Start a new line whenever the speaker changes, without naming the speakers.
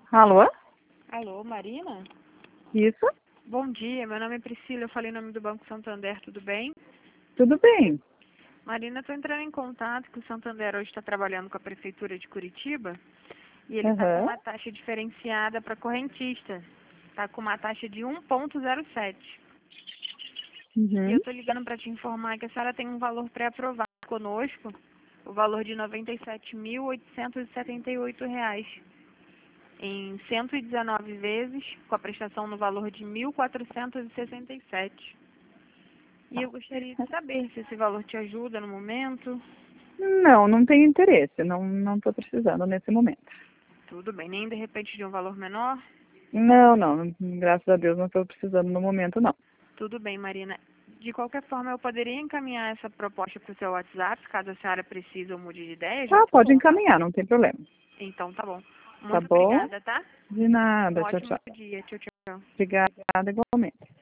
Alô?
Alô, Marina?
Isso?
Bom dia, meu nome é Priscila, eu falei em nome do Banco Santander, tudo bem?
Tudo bem.
Marina, estou entrando em contato que o Santander hoje está trabalhando com a Prefeitura de Curitiba e ele está com
Aham.
uma taxa diferenciada para correntista. Está com uma taxa de 1,07. E eu
Uhum.
estou ligando para te informar que a senhora tem um valor pré-aprovado conosco, o valor de R$ 97.878, em 119 vezes, com a prestação no valor de 1.467. E eu gostaria de saber se esse valor te ajuda no momento.
Não, não tenho interesse. Não estou precisando nesse momento.
Tudo bem, nem de repente de um valor menor?
Não. Graças a Deus não estou precisando no momento, não.
Tudo bem, Marina. De qualquer forma, eu poderia encaminhar essa proposta para o seu WhatsApp, caso a senhora precise ou mude de ideia, já
Ah,
que
pode
for.
encaminhar, não tem problema.
Então, tá bom.
Tá
Muito
bom?
obrigada, tá?
De
Um
nada. Tchau,
ótimo
tchau.
dia. Tchau, tchau.
Obrigada igualmente.